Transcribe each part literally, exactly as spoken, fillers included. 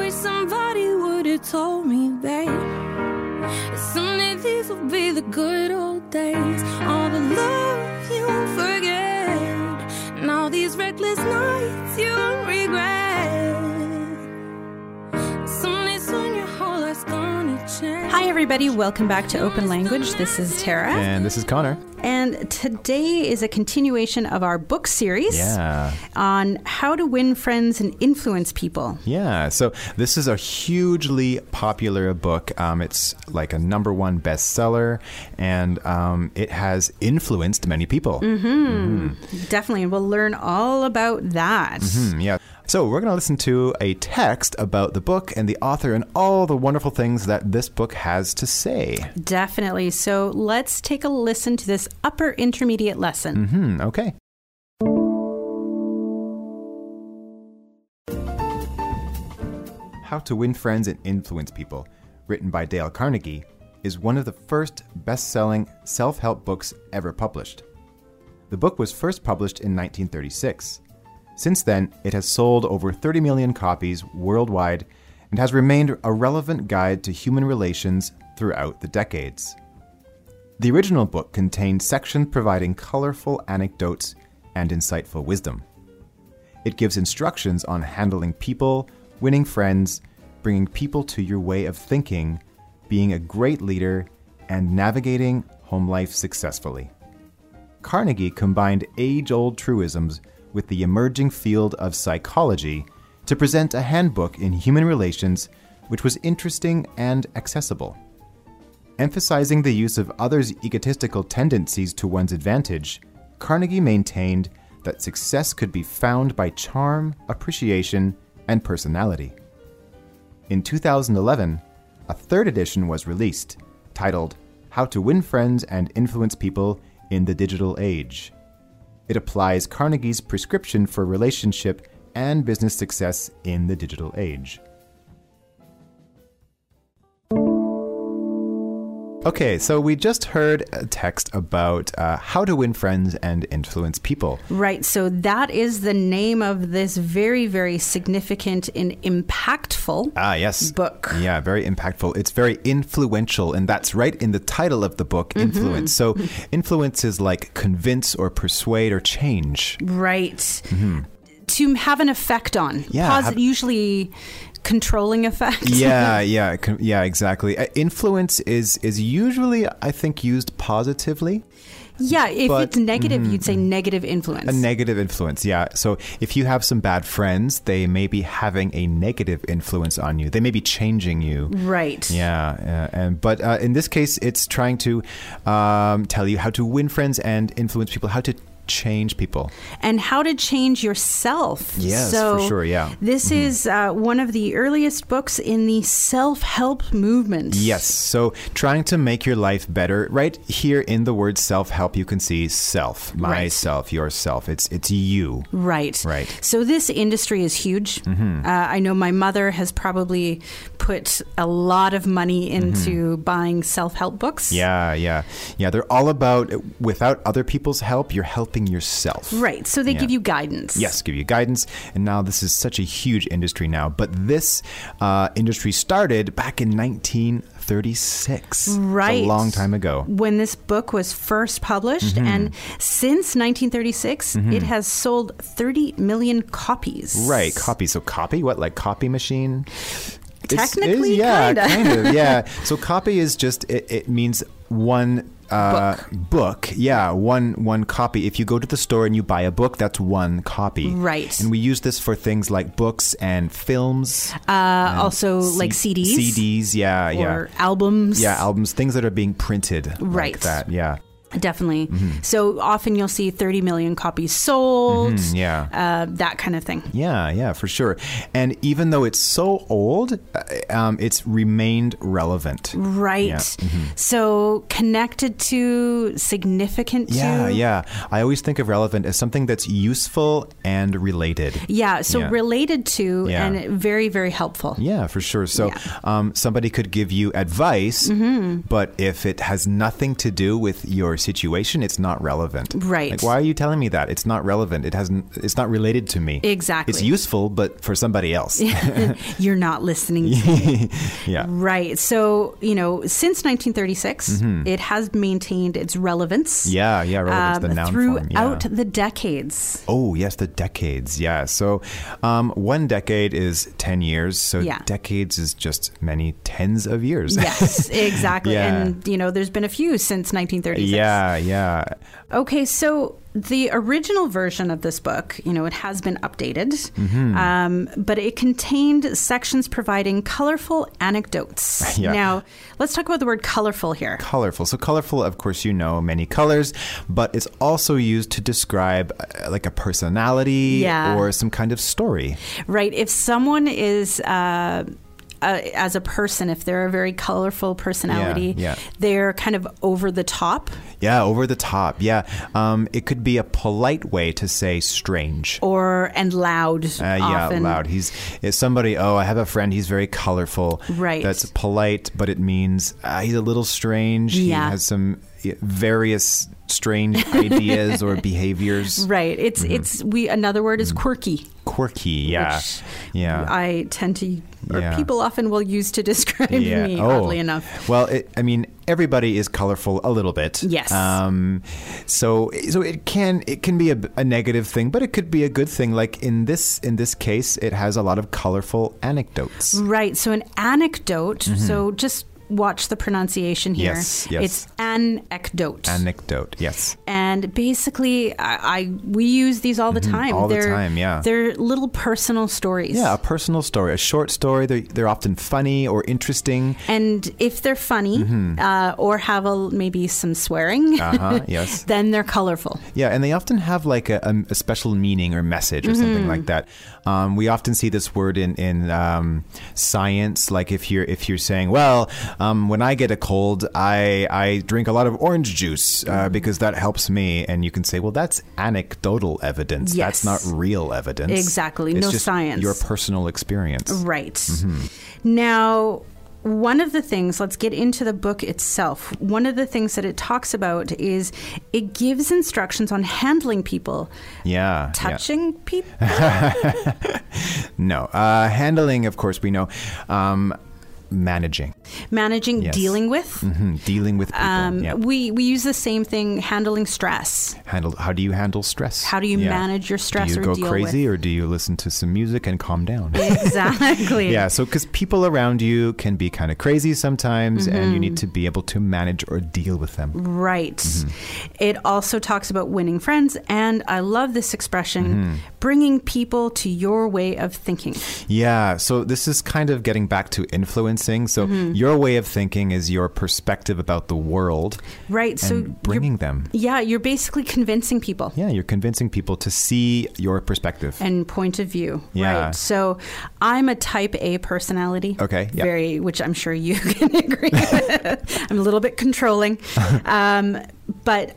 wish somebody would have told me, babe, someday these will be the good old days. All the love you won't forget, and all these reckless nights you won't regret. Someday soon your whole life's gonna change. Hi everybody, welcome back to Open Language. This is Tara. And this is Connor. And today is a continuation of our book series yeah. on how to win friends and influence people. Yeah, so this is a hugely popular book. Um, it's like a number one bestseller, and um, it has influenced many people. Mm-hmm. Mm-hmm. Definitely, and we'll learn all about that. Mm-hmm, yeah. So we're going to listen to a text about the book and the author and all the wonderful things that this book has to say. Definitely. So let's take a listen to this upper intermediate lesson. Mm-hmm. Okay. How to Win Friends and Influence People, written by Dale Carnegie, is one of the first best-selling self-help books ever published. The book was first published in nineteen thirty-six. Since then, it has sold over thirty million copies worldwide and has remained a relevant guide to human relations throughout the decades. The original book contained sections providing colorful anecdotes and insightful wisdom. It gives instructions on handling people, winning friends, bringing people to your way of thinking, being a great leader, and navigating home life successfully. Carnegie combined age-old truisms with the emerging field of psychology to present a handbook in human relations which was interesting and accessible. Emphasizing the use of others' egotistical tendencies to one's advantage, Carnegie maintained that success could be found by charm, appreciation, and personality. In two thousand eleven, a third edition was released, titled How to Win Friends and Influence People in the Digital Age. It applies Carnegie's prescription for relationship and business success in the digital age. Okay, so we just heard a text about uh, how to win friends and influence people. Right, so that is the name of this very, very significant and impactful ah, yes. book. Yeah, very impactful. It's very influential, and that's right in the title of the book, mm-hmm. Influence. So influence is like convince or persuade or change. Right. Mm-hmm. To have an effect on. Yeah. Posit- have- usually controlling effect. yeah, yeah, yeah, exactly. Uh, influence is is usually, I think, used positively. Yeah, if but, it's negative, mm, you'd say negative influence. A negative influence, yeah. So if you have some bad friends, they may be having a negative influence on you. They may be changing you. Right. Yeah, uh, and but uh, in this case, it's trying to um, tell you how to win friends and influence people, how to change people. And how to change yourself. Yes, so for sure, yeah. This mm-hmm. is uh, one of the earliest books in the self-help movement. Yes, so trying to make your life better. Right here in the word self-help, you can see self, myself, right. yourself. It's it's you. Right. Right. So this industry is huge. Mm-hmm. Uh, I know my mother has probably put a lot of money into mm-hmm. buying self-help books. Yeah, yeah. Yeah, they're all about, without other people's help, you're helping yourself. Right. So they yeah. give you guidance. Yes, give you guidance. And now this is such a huge industry now. But this uh, industry started back in nineteen thirty-six. Right. It's a long time ago. When this book was first published. Mm-hmm. And since nineteen thirty-six, mm-hmm. it has sold thirty million copies. Right. Copy. So copy? What? Like copy machine? Technically, it's, yeah, kinda. kind of. Yeah. So copy is just, it, it means one Uh, book. book, yeah, one one copy. If you go to the store and you buy a book, that's one copy. Right. And we use this for things like books and films. Uh, and also C- like C Ds. C Ds, yeah, yeah. Or albums. Yeah, albums, things that are being printed right. like that, yeah. Definitely. Mm-hmm. So often you'll see thirty million copies sold. Mm-hmm, yeah. Uh, that kind of thing. Yeah, yeah, for sure. And even though it's so old, um, it's remained relevant. Right. Yeah. Mm-hmm. So connected to, significant to. Yeah, yeah. I always think of relevant as something that's useful and related. Yeah, so yeah. related to yeah. and very, very helpful. Yeah, for sure. So yeah. um, somebody could give you advice, mm-hmm. but if it has nothing to do with your your situation, it's not relevant. Right. Like, why are you telling me that? It's not relevant. It hasn't. It's not related to me. Exactly. It's useful, but for somebody else. You're not listening to me. Yeah. Right. So, you know, since nineteen thirty-six, mm-hmm. it has maintained its relevance. Yeah, yeah, relevance, um, the noun throughout form. Yeah. the decades. Oh, yes, the decades. Yeah. So um, one decade is ten years. So Yeah. decades is just many tens of years. Yes, exactly. Yeah. And, you know, there's been a few since nineteen thirty-six. Yeah, yeah. Okay, so the original version of this book, you know, it has been updated, mm-hmm. um, but it contained sections providing colorful anecdotes. Yeah. Now, let's talk about the word colorful here. Colorful. So colorful, of course, you know, many colors, but it's also used to describe uh, like a personality Yeah. or some kind of story. Right. If someone is... Uh, Uh, as a person, if they're a very colorful personality, Yeah, yeah. they're kind of over the top. Yeah, over the top. Yeah. Um, it could be a polite way to say strange. Or, and loud Uh, yeah, often. loud. He's is somebody, oh, I have a friend, he's very colorful. Right. That's polite, but it means uh, he's a little strange. Yeah. He has some yeah, various strange ideas or behaviors. Right. It's, Mm-hmm. it's, we, another word is quirky. Quirky, yeah. Which yeah. I tend to, or Yeah. people often will use to describe Yeah. me, Oh. oddly enough. Well, it, I mean, everybody is colorful a little bit. Yes. Um, so, so it can it can be a, a negative thing, but it could be a good thing. Like in this in this case, it has a lot of colorful anecdotes. Right. So an anecdote, so just watch the pronunciation here. Yes, yes. It's anecdote. Anecdote, yes. And basically, I, I we use these all the time. all the they're, time, yeah. They're little personal stories. Yeah, a personal story, a short story. They're, they're often funny or interesting. And if they're funny uh, or have a, maybe some swearing, Uh-huh, yes. then they're colorful. Yeah, and they often have like a, a, a special meaning or message or something like that. Um, we often see this word in in um, science, like if you're if you're saying, well, um, when I get a cold, I I drink a lot of orange juice uh, because that helps me, and you can say, well, that's anecdotal evidence. Yes. That's not real evidence. Exactly, It's no just science. Your personal experience. Right. Now, one of the things, let's get into the book itself. One of the things that it talks about is it gives instructions on handling people. Yeah. Touching people? Yeah. No. Uh, handling, of course, we know. Um, managing. Managing, Yes. dealing with. hmm Dealing with people. Um, yeah. we, we use the same thing, handling stress. Handle. How do you handle stress? How do you Yeah. manage your stress Do you or go deal crazy, or do you listen to some music and calm down? Exactly. Yeah, so because people around you can be kind of crazy sometimes, and you need to be able to manage or deal with them. Right. Mm-hmm. It also talks about winning friends, and I love this expression, Mm-hmm. bringing people to your way of thinking. Yeah, so this is kind of getting back to influencing. So Mm-hmm. your way of thinking is your perspective about the world, Right. and So you're- bringing them. Yeah, you're basically convincing people. Yeah, you're convincing people to see your perspective. And point of view. Yeah. Right. So I'm a type A personality. Okay, yeah. Very, which I'm sure you can agree with. I'm a little bit controlling. um, but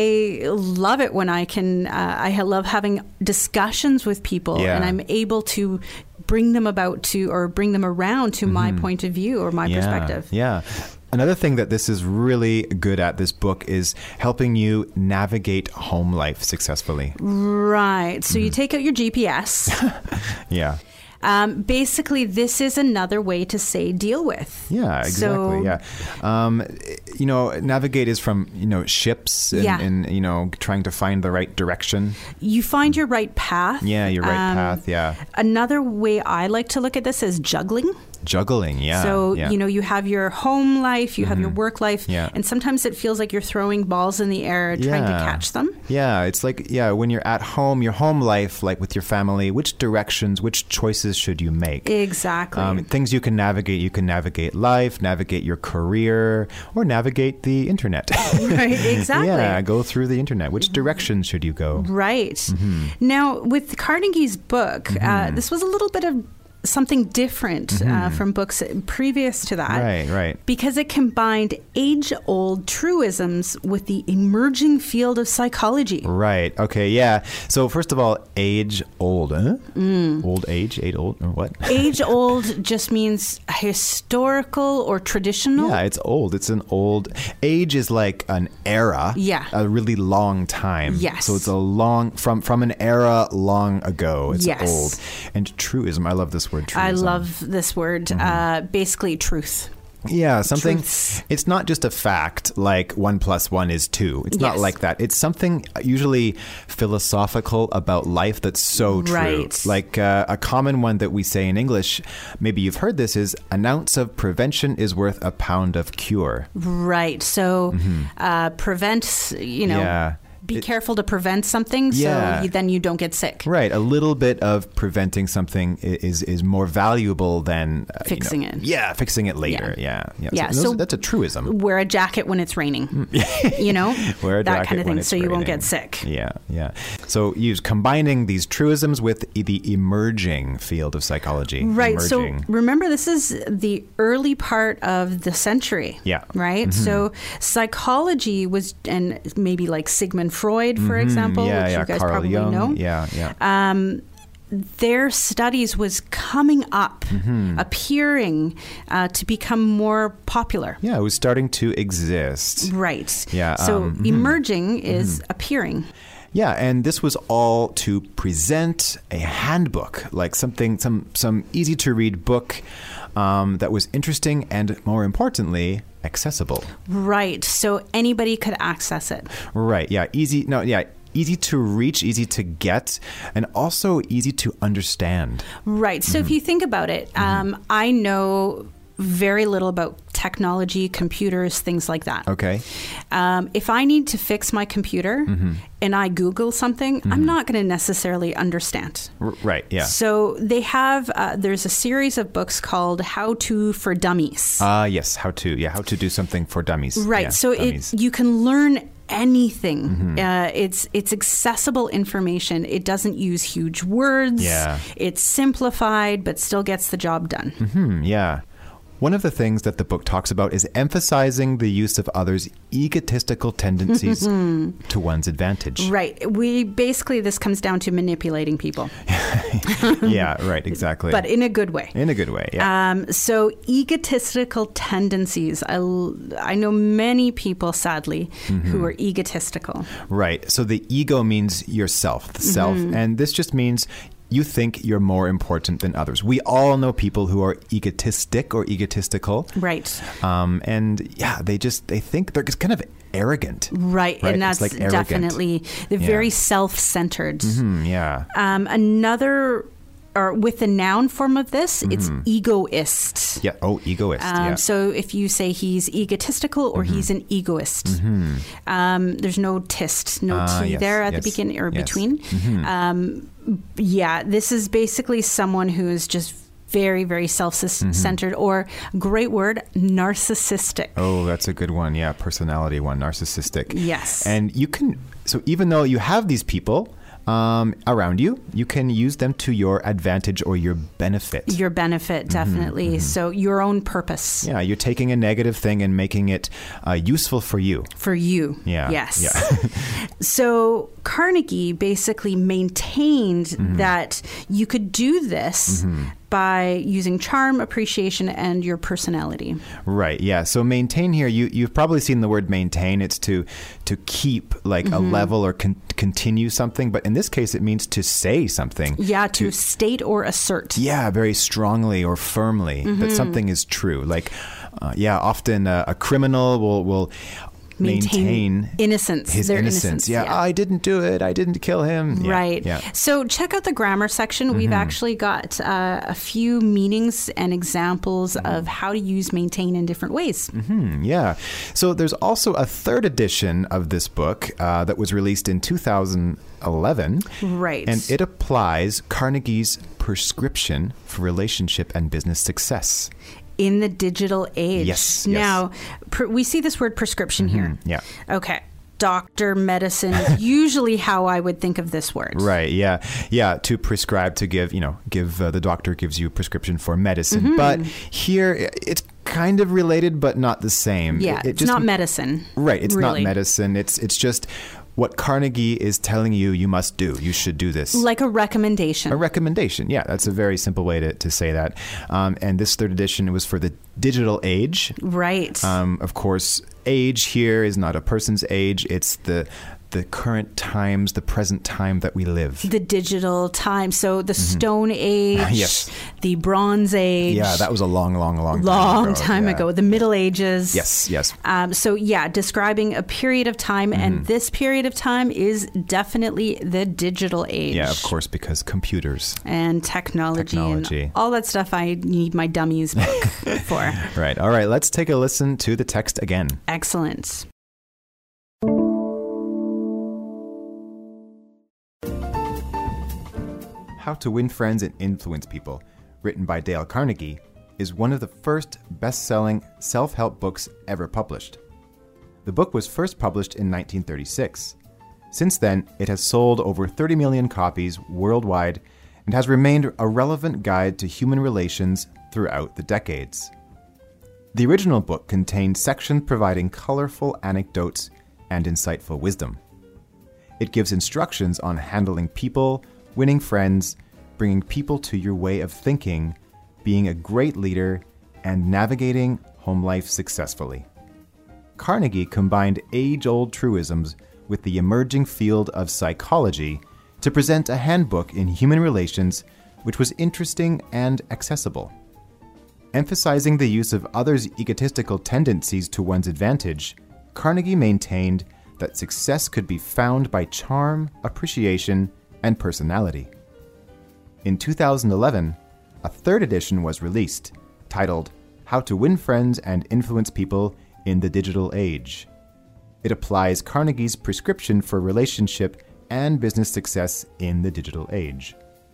I love it when I can, uh, I love having discussions with people, Yeah. and I'm able to bring them about to, or bring them around to my point of view or my Mm-hmm. Yeah, perspective. Yeah. Another thing that this is really good at, this book, is helping you navigate home life successfully. Right. So Mm-hmm. you take out your G P S. Yeah. Um, basically, this is another way to say deal with. Yeah, exactly. So- yeah. Um, you know, navigate is from, you know, ships and, Yeah. and, you know, trying to find the right direction. You find your right path. Yeah, your right Um, path. Yeah. Another way I like to look at this is juggling. Juggling. Yeah. so, yeah. you know, you have your home life, you have your work life, Yeah. and sometimes it feels like you're throwing balls in the air trying to Yeah. catch them. Yeah, it's like, yeah, when you're at home, your home life, like with your family, which directions, which choices should you make? Exactly. Um, things you can navigate. You can navigate life, navigate your career, or navigate the internet. Right, exactly. Yeah, go through the internet. Which direction should you go? Right. Mm-hmm. Now, with Carnegie's book, uh, this was a little bit of something different mm-hmm. uh, from books previous to that. Right, right. Because it combined age-old truisms with the emerging field of psychology. Right. Okay. Yeah. So first of all, age-old. Huh? Mm. Old age, age-old, or what? Age-old just means historical or traditional. Yeah, it's old. It's an old... Age is like an era. Yeah. A really long time. Yes. So it's a long... From, from an era long ago. It's yes. old. And truism. I love this word, truism. I love this word. Mm-hmm. Uh, basically, truth. Yeah, something. Truths. It's not just a fact like one plus one is two. It's yes. not like that. It's something usually philosophical about life that's so true. Right. Like uh, a common one that we say in English, maybe you've heard this, is an ounce of prevention is worth a pound of cure. Right. So mm-hmm. uh, prevent, you know. Yeah. Be it, careful to prevent something yeah. so you, then you don't get sick. Right. A little bit of preventing something is is more valuable than uh, fixing you know, it. Yeah, fixing it later. Yeah. Yeah. yeah. So, those, so that's a truism. Wear a jacket when it's raining. You know? Wear a that jacket kind of thing when it's so you raining. won't get sick. Yeah. Yeah. So use combining these truisms with the emerging field of psychology. Right. Emerging. So remember, this is the early part of the century. Yeah. Right. Mm-hmm. So psychology was, and maybe like Sigmund Freud, for mm-hmm. example. Yeah, which yeah, you guys Carl probably Jung. know. Yeah, yeah. Um, their studies was coming up, mm-hmm. appearing uh, to become more popular. Yeah, it was starting to exist. Right. Yeah. So um, emerging mm-hmm. is mm-hmm. appearing. Yeah, and this was all to present a handbook, like something, some some easy to read book um, that was interesting and, more importantly, accessible. Right. So anybody could access it. Right. Yeah. Easy. No. Yeah. Easy to reach, easy to get, and also easy to understand. Right. So mm-hmm. if you think about it, mm-hmm. um, I know very little about technology, computers, things like that. Okay. Um, if I need to fix my computer mm-hmm. and I Google something, mm-hmm. I'm not going to necessarily understand. R- right, yeah. So they have, uh, there's a series of books called How To for Dummies. Ah, uh, yes, how to, yeah, how to do something for dummies. Right, yeah, so dummies. It, you can learn anything. Mm-hmm. Uh, it's it's accessible information. It doesn't use huge words. Yeah. It's simplified, but still gets the job done. Mm-hmm, yeah. One of the things that the book talks about is emphasizing the use of others' egotistical tendencies to one's advantage. Right. We basically, this comes down to manipulating people. Yeah, right, exactly. But in a good way. In a good way, yeah. Um, so egotistical tendencies. I, I know many people, sadly, mm-hmm. who are egotistical. Right. So the ego means yourself, the self. Mm-hmm. And this just means you think you're more important than others. We all know people who are egotistic or egotistical. Right. Um, and yeah, they just, they think they're just kind of arrogant. Right. right? And that's like definitely, they're yeah. very self-centered. Mm-hmm, yeah. Um, another, or with the noun form of this, mm-hmm. it's egoist. Yeah. Oh, egoist. Um, yeah. So if you say he's egotistical or mm-hmm. he's an egoist, mm-hmm. um, there's no tist, no uh, T yes, there at yes, the beginning or yes. between. Mm-hmm. Um, yeah, this is basically someone who is just very, very self-centered, mm-hmm. or great word, narcissistic. Oh, that's a good one. Yeah, personality one, narcissistic. Yes. And you can, so even though you have these people um, around you, you can use them to your advantage or your benefit. Your benefit, definitely. Mm-hmm, mm-hmm. So your own purpose. Yeah, you're taking a negative thing and making it uh, useful for you. For you. Yeah. Yes. Yeah. So Carnegie basically maintained mm-hmm. that you could do this mm-hmm. by using charm, appreciation, and your personality. Right, yeah. So maintain here, you, you've probably seen the word maintain. It's to to keep like mm-hmm. a level or con- continue something. But in this case, it means to say something. Yeah, to, to state or assert. Yeah, very strongly or firmly mm-hmm. that something is true. Like, uh, yeah, often uh, a criminal will... will Maintain, maintain innocence. His Their innocence. innocence. Yeah, yeah. I didn't do it. I didn't kill him. Yeah, right. Yeah. So check out the grammar section. Mm-hmm. We've actually got uh, a few meanings and examples mm-hmm. of how to use maintain in different ways. Mm-hmm. Yeah. So there's also a third edition of this book uh, that was released in two thousand eleven. Right. And it applies Carnegie's prescription for relationship and business success. In the digital age. Yes. Now, yes. pr- we see this word prescription mm-hmm. here. Yeah. Okay. doctor, medicine, usually how I would think of this word. Right. Yeah. Yeah. To prescribe, to give, you know, give uh, the doctor gives you a prescription for medicine. Mm-hmm. But here it's kind of related, but not the same. Yeah. It, it it's just, not medicine. Right. It's really. not medicine. It's it's just what Carnegie is telling you you must do. You should do this. Like a recommendation. A recommendation. Yeah. That's a very simple way to, to say that. Um, and this third edition was for the digital age. Right. Um, of course, age here is not a person's age. It's the the current times, the present time that we live. The digital time. So the mm-hmm. Stone Age, yes. the Bronze Age. Yeah, that was a long, long, long time long ago. time yeah. ago. The Middle Ages. Yes, yes. Um, so yeah, describing a period of time, mm-hmm. and this period of time is definitely the digital age. Yeah, of course, because computers. And technology, technology. And all that stuff I need my dummies book for. Right. All right, let's take a listen to the text again. Excellent. How to Win Friends and Influence People, written by Dale Carnegie, is one of the first best-selling self-help books ever published. The book was first published in nineteen thirty-six. Since then, it has sold over thirty million copies worldwide and has remained a relevant guide to human relations throughout the decades. The original book contained sections providing colorful anecdotes and insightful wisdom. It gives instructions on handling people, winning friends, bringing people to your way of thinking, being a great leader, and navigating home life successfully. Carnegie combined age-old truisms with the emerging field of psychology to present a handbook in human relations which was interesting and accessible. Emphasizing the use of others' egotistical tendencies to one's advantage, Carnegie maintained that success could be found by charm, appreciation, and personality. In two thousand eleven, a third edition was released, titled How to Win Friends and Influence People in the Digital Age. It applies Carnegie's prescription for relationship and business success in the digital age.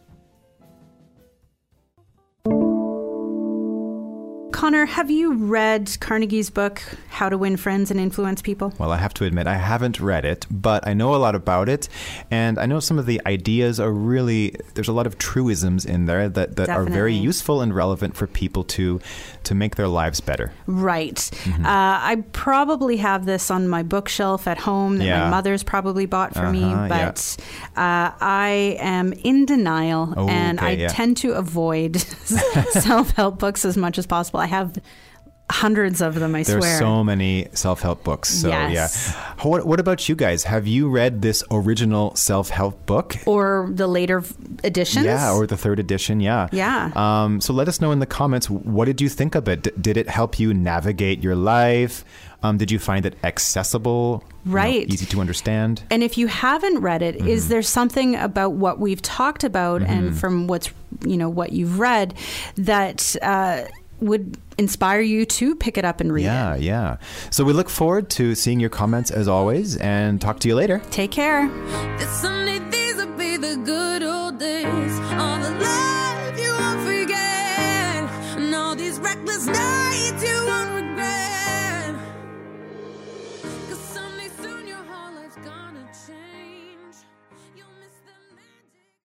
Connor, have you read Carnegie's book, How to Win Friends and Influence People? Well, I have to admit, I haven't read it, but I know a lot about it. And I know some of the ideas are really, there's a lot of truisms in there that, that are very useful and relevant for people to, to make their lives better. Right. Mm-hmm. Uh, I probably have this on my bookshelf at home that yeah. my mother's probably bought for uh-huh, me, but yeah. uh, I am in denial oh, and okay, I yeah. tend to avoid self-help books as much as possible. I have hundreds of them, I There's swear. There's so many self-help books. So yes. yeah. What, what about you guys? Have you read this original self-help book? Or the later editions? Yeah, or the third edition, yeah. Yeah. Um, so let us know in the comments, what did you think of it? D- did it help you navigate your life? Um, did you find it accessible? Right. You know, easy to understand? And if you haven't read it, mm-hmm. is there something about what we've talked about mm-hmm. and from what's, you know, what you've read that uh, would inspire you to pick it up and read yeah, it? Yeah, yeah. So we look forward to seeing your comments as always and talk to you later. Take care. That someday these will be the good old days. All the love you won't forget. And all these reckless nights you